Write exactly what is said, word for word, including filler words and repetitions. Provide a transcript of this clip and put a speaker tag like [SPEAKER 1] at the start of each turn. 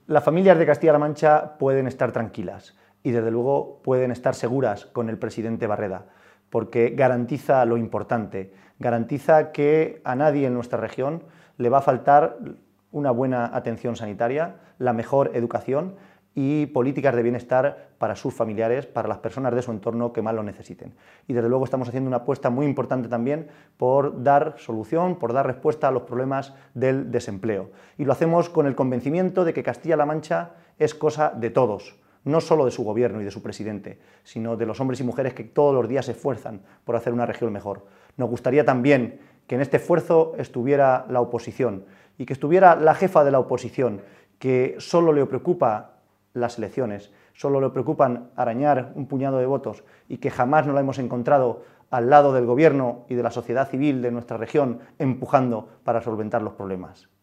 [SPEAKER 1] Las familias de Castilla-La Mancha pueden estar tranquilas y desde luego pueden estar seguras con el presidente Barreda, porque garantiza lo importante, garantiza que a nadie en nuestra región le va a faltar una buena atención sanitaria, la mejor educación y políticas de bienestar para sus familiares, para las personas de su entorno que más lo necesiten. Y desde luego estamos haciendo una apuesta muy importante también por dar solución, por dar respuesta a los problemas del desempleo. Y lo hacemos con el convencimiento de que Castilla-La Mancha es cosa de todos, no solo de su gobierno y de su presidente, sino de los hombres y mujeres que todos los días se esfuerzan por hacer una región mejor. Nos gustaría también que en este esfuerzo estuviera la oposición y que estuviera la jefa de la oposición, que solo le preocupa las elecciones, solo le preocupan arañar un puñado de votos y que jamás nos la hemos encontrado al lado del gobierno y de la sociedad civil de nuestra región empujando para solventar los problemas.